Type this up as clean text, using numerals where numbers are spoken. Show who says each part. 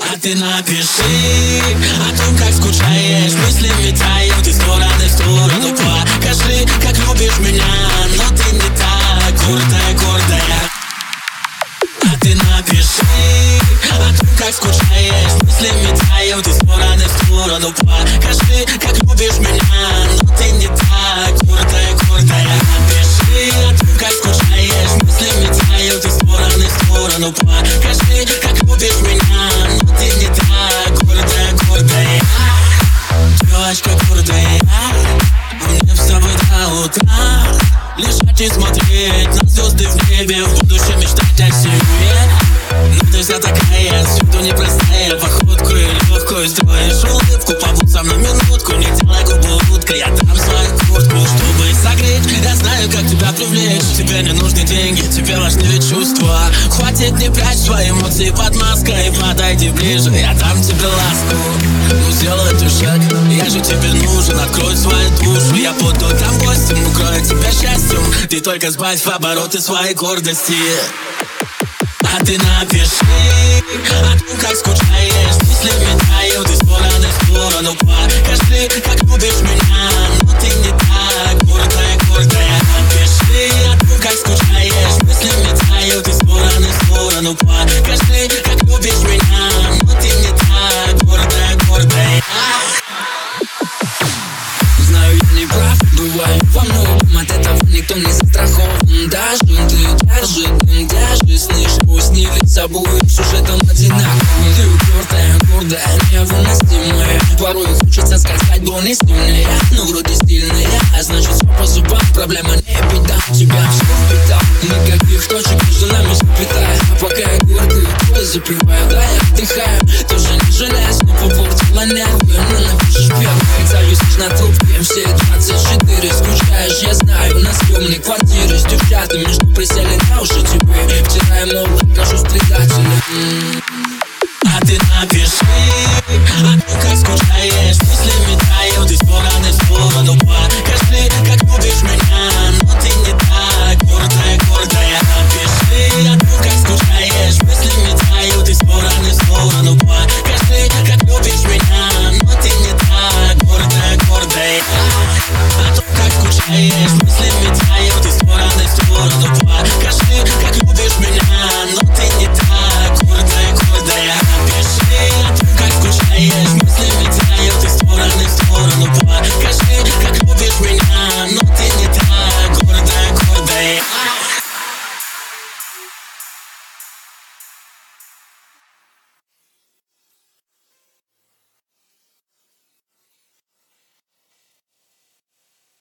Speaker 1: А ты напиши о том, как скучаешь, мысли метают из стороны в сторону. Покажи, как любишь меня, но ты не так гордая. А ты напиши о том, как скучаешь, мысли метают из стороны в сторону. Покажи, как любишь меня, но ты не так гордая. Напиши о том, как скучаешь, мысли метают из стороны в сторону. Покажи, как любишь меня, но ты не так гордая. Девочка гордая, а мне вставать до утра, лежать и смотреть на звезды в небе, в будущем мечтать о себе. Но ты вся такая, всюду непростая, походку и легкую, сделаешь улыбку, побудь со мной минутку, не делай губу уткой, я дам свою куртку, чтобы согреть. Я знаю, как тебя привлечь, тебе не нужны деньги, тебе важны чувства. Хватит, не прячь свои эмоции под маской, подойди ближе, я дам тебе ласку. Ну сделай ты шаг, я же тебе нужен, открой свою душу, я буду там гостем, укрою тебя счастьем. Ты только сбавь обороты своей гордости. А ты напиши о том, как скучаешь, мысли метают из стороны в сторону. Покажи, как любишь меня, но ты не так гордая. Напиши о том, как скучаешь, мысли метают из стороны в сторону. Покажи, как любишь меня, но ты не так гордая.
Speaker 2: Знаю, я не прав, бываю во многом, от этого никто не застрахован. Даже ты держи, слышь, снились обоим сюжетом одинаковым. Ты гордая, невыносимая, порой хочется сказать более стильная, но вроде стильная, а значит все по зубам, проблема не беда. Тебя все впитал, никаких точек между нами сплетая. А пока я гордый, то запиваю, да я отдыхаю, тоже не жалеюсь, но попортила нервы. Но напишешь первый, зависишь на трубке, все 24 скучаешь, я знаю, на съемной квартире с девчатами, что присели на уши тебе. Вчера я мол, кажусь предателем.
Speaker 1: А ты напиши о том, как скучаешь,